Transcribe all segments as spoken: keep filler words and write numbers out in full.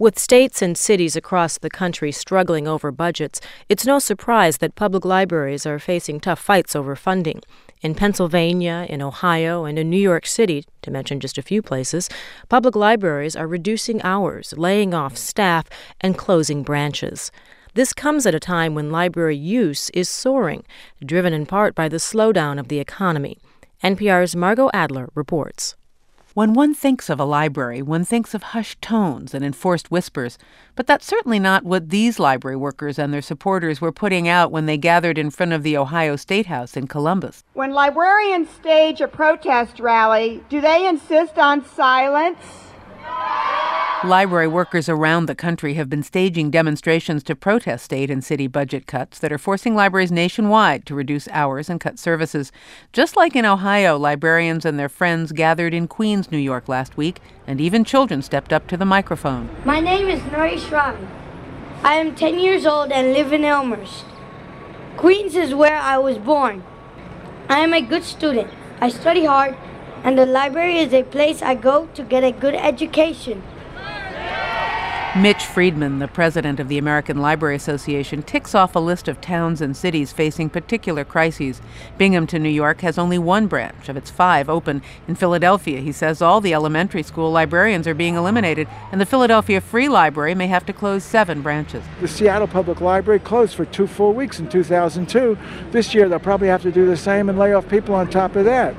With states and cities across the country struggling over budgets, it's no surprise that public libraries are facing tough fights over funding. In Pennsylvania, in Ohio, and in New York City, to mention just a few places, public libraries are reducing hours, laying off staff, and closing branches. This comes at a time when library use is soaring, driven in part by the slowdown of the economy. N P R's Margot Adler reports. When one thinks of a library, one thinks of hushed tones and enforced whispers. But that's certainly not what these library workers and their supporters were putting out when they gathered in front of the Ohio State House in Columbus. When librarians stage a protest rally, do they insist on silence? Library workers around the country have been staging demonstrations to protest state and city budget cuts that are forcing libraries nationwide to reduce hours and cut services. Just like in Ohio, librarians and their friends gathered in Queens, New York last week, and even children stepped up to the microphone. My name is Norish Rami. I am ten years old and live in Elmhurst. Queens is where I was born. I am a good student. I study hard, and the library is a place I go to get a good education. Mitch Friedman, the president of the American Library Association, ticks off a list of towns and cities facing particular crises. Binghamton, New York, has only one branch of its five open. In Philadelphia, he says all the elementary school librarians are being eliminated, and the Philadelphia Free Library may have to close seven branches. The Seattle Public Library closed for two full weeks in two thousand two. This year, they'll probably have to do the same and lay off people on top of that.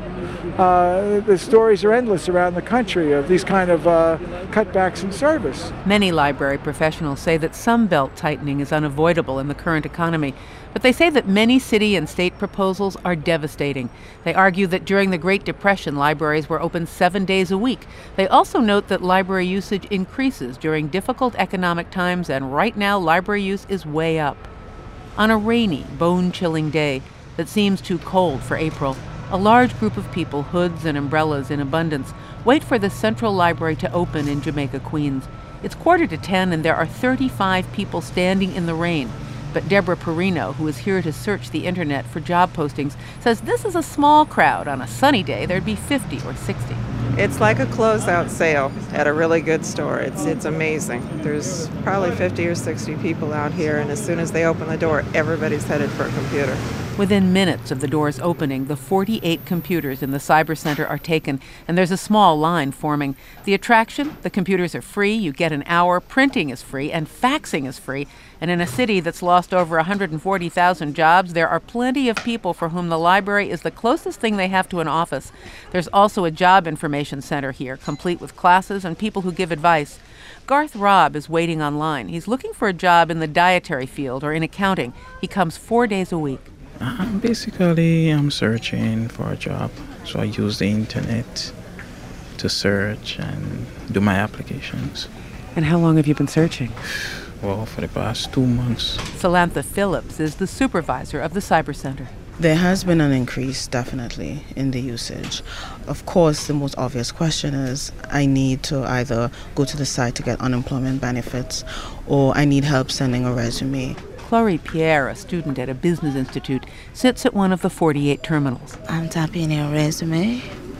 Uh, the stories are endless around the country of these kind of uh, cutbacks in service. Many library professionals say that some belt tightening is unavoidable in the current economy, but they say that many city and state proposals are devastating. They argue that during the Great Depression, libraries were open seven days a week. They also note that library usage increases during difficult economic times, and right now library use is way up. On a rainy, bone-chilling day that seems too cold for April, a large group of people, hoods and umbrellas in abundance, wait for the Central Library to open in Jamaica, Queens. It's quarter to ten, and there are thirty-five people standing in the rain. But Deborah Perino, who is here to search the internet for job postings, says this is a small crowd. On a sunny day, there'd be fifty or sixty. It's like a closeout sale at a really good store. It's it's amazing. There's probably fifty or sixty people out here, and as soon as they open the door, everybody's headed for a computer. Within minutes of the doors opening, the forty-eight computers in the Cyber Center are taken, and there's a small line forming. The attraction? The computers are free, you get an hour, printing is free, and faxing is free. And in a city that's lost over one hundred forty thousand jobs, there are plenty of people for whom the library is the closest thing they have to an office. There's also a job information center here, complete with classes and people who give advice. Garth Robb is waiting online. He's looking for a job in the dietary field or in accounting. He comes four days a week. Uh, basically, I'm searching for a job, so I use the internet to search and do my applications. And how long have you been searching? Well, for the past two months. Samantha Phillips is the supervisor of the Cyber Center. There has been an increase, definitely, in the usage. Of course, the most obvious question is I need to either go to the site to get unemployment benefits, or I need help sending a resume. Chloe Pierre, a student at a business institute, sits at one of the forty-eight terminals. I'm typing a resume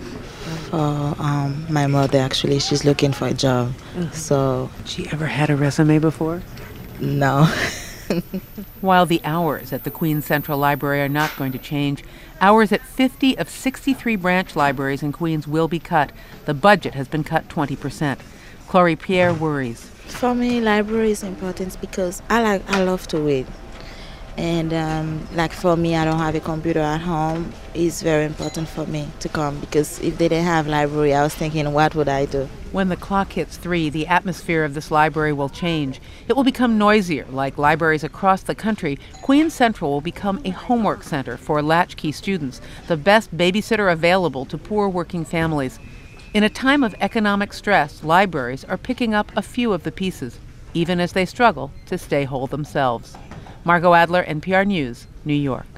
for um, my mother, actually. She's looking for a job. Mm-hmm. So, she ever had a resume before? No. While the hours at the Queens Central Library are not going to change, hours at fifty of sixty-three branch libraries in Queens will be cut. The budget has been cut twenty percent. Chloe Pierre worries. For me, library is important because I like I love to read. And um, like for me, I don't have a computer at home. It's very important for me to come because if they didn't have library, I was thinking, what would I do? When the clock hits three, the atmosphere of this library will change. It will become noisier. Like libraries across the country, Queens Central will become a homework center for latchkey students, the best babysitter available to poor working families. In a time of economic stress, libraries are picking up a few of the pieces, even as they struggle to stay whole themselves. Margot Adler, N P R News, New York.